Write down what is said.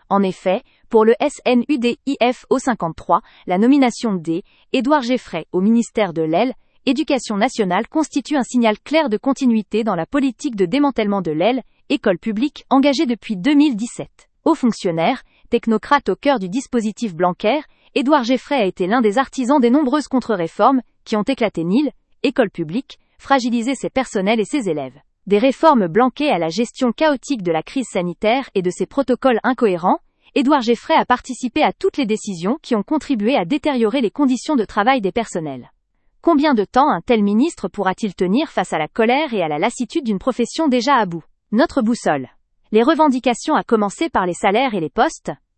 En effet, pour le SNUDIFO 53, la nomination d. Édouard Geffray au ministère de l'Éducation nationale constitue un signal clair de continuité dans la politique de démantèlement de l'école publique engagée depuis 2017. Haut fonctionnaire, technocrate au cœur du dispositif Blanquer, Édouard Geffray a été l'un des artisans des nombreuses contre-réformes qui ont éclaté l'école publique, fragilisé ses personnels et ses élèves. Des réformes Blanquer à la gestion chaotique de la crise sanitaire et de ses protocoles incohérents, Édouard Geffray a participé à toutes les décisions qui ont contribué à détériorer les conditions de travail des personnels. Combien de temps un tel ministre pourra-t-il tenir face à la colère et à la lassitude d'une profession déjà à bout ? Notre boussole. Les revendications à commencer par les salaires et les postes.